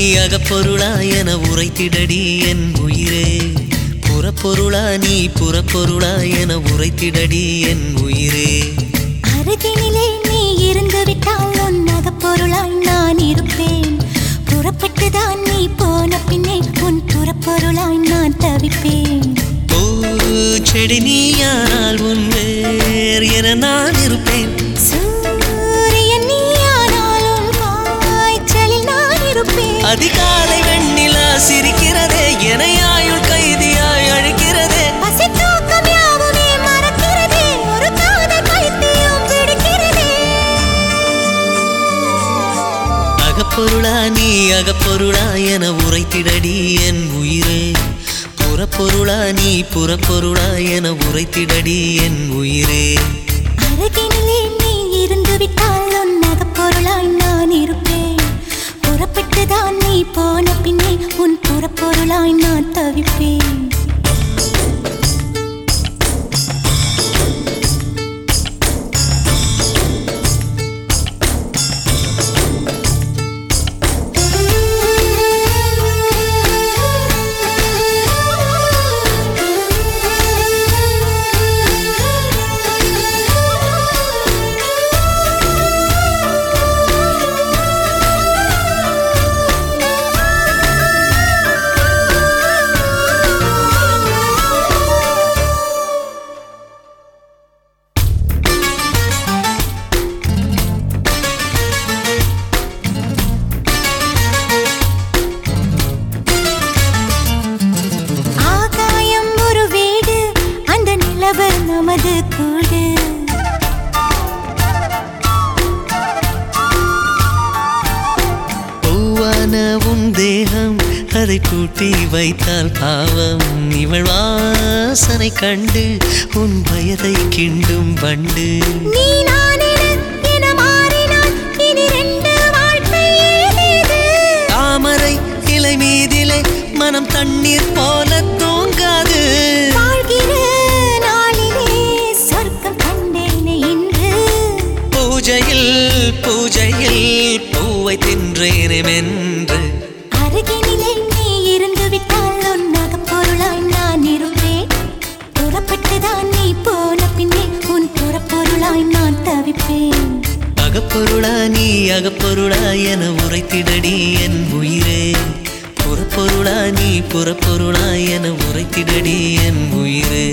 அகப்பொருளா என உரைத்திடடி என் உயிரே. புறப்பொருளா நீ புறப்பொருளா என உரைத்திடடி என் உயிரே. அருகினிலே நீ இருந்து விட்டால் உன் அகப்பொருளாய் நான் இருப்பேன். புறப்பட்டுதான் நீ போன பின்னே உன் புறப்பொருளாய் நான் தவிப்பேன். செடி நீயானால் உன் வேர் என நான் இருப்பேன். சூரியன் நீயானால் உன் காய்ச்சலில் நான் இருப்பேன். அதிகாலை வெண்ணிலா சிரிக்கிறதே என ஆயுள் கைதியாய் அழைக்கிறதே. பசி தூக்கம் யாவுமே மறக்கிறதே, ஒரு காதல் பைத்தியம் பிடிக்கிறதே. அகப்பொருளா நீ அகப்பொருளா என உரைத்திடடி என் உயிரே. புறப்பொருளா நீ புறப்பொருளா என உரைத்திடடி என் உயிரே. அருகினிலே நீ இருந்து விட்டால் உன் அகப்பொருளாய் நான் இருப்பேன். புறப்பட்டுதான் நீ போன பின்னே உன் புறப்பொருளாய் நான் தவிப்பேன். நமது கூடு பூவான உன் தேகம் அதை கூட்டி வைத்தால் பாவம். இவள் வாசனை கண்டு உன் வயதை கிண்டும் வண்டு. நீ நான் என மாறினால் இனி ரெண்டு வாழ்க்கை ஏது? தாமரை இலை மீதிலே மனம் தண்ணீர் போல தூங்காது. பூஜையில் பூவை தின்றேனென்று. அருகினிலே நீ இருந்து விட்டால் உன் அகப்பொருளாய் நான் இருப்பேன். புறப்பட்டுதான் நீ போன பின்னே உன் புறப்பொருளாய் நான் தவிப்பேன். அகப்பொருளா நீ அகப்பொருளா என உரைத்திடடி என் உயிரே. புறப்பொருளா நீ புறப்பொருளா என உரைத்திடடி என் உயிரே.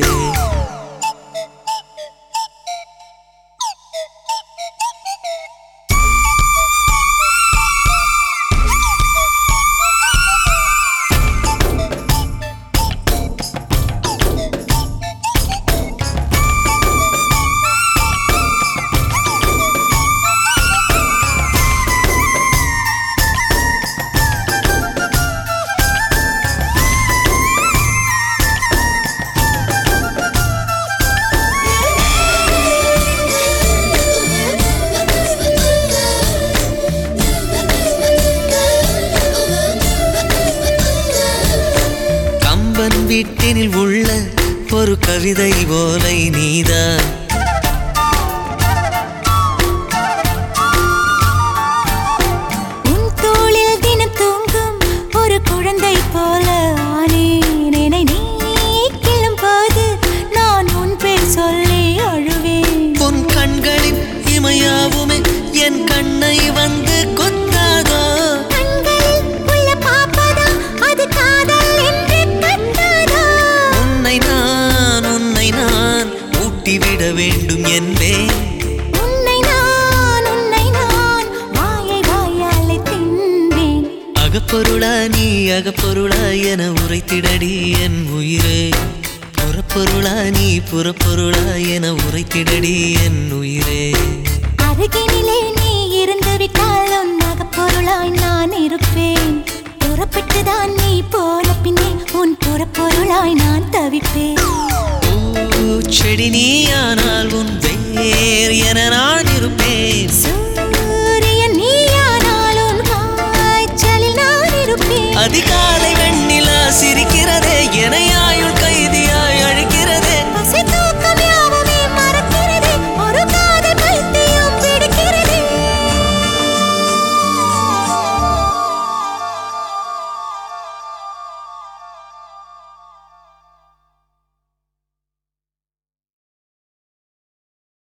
வீட்டினில் உள்ள ஒரு கவிதை போலை நீதான். உன் தோளில் தினம் தூங்கும் ஒரு குழந்தை போல ஆனேன். என்னை நீ கிள்ளும் போது நான் உன் பேர் சொல்லி அழுவேன். உன் கண்களின் இமையாவுமே என் கண்ணை வந்து கொத்தாதோ? கண்களில் உள்ள பாப்பதா அது காதல் என்று விட வேண்டும் என்பேன். உன்னை நான் வாயை வாயாலே தின்பேன். அகப்பொருளா நீ அகப்பொருளா என உரைத்திடடி என் உயிரே. புறப்பொருளா நீ புறப்பொருளா என உரைத்திடடி என் உயிரே. அருகினிலே நீ இருந்து விட்டால் உன் அகப்பொருளாய் நான் இருப்பேன். புறப்பட்டுதான் நீ போன பின்னே உன் புறப்பொருளாய் நான் தவிப்பேன். செடி நீயானால் உன் வேர் என நான்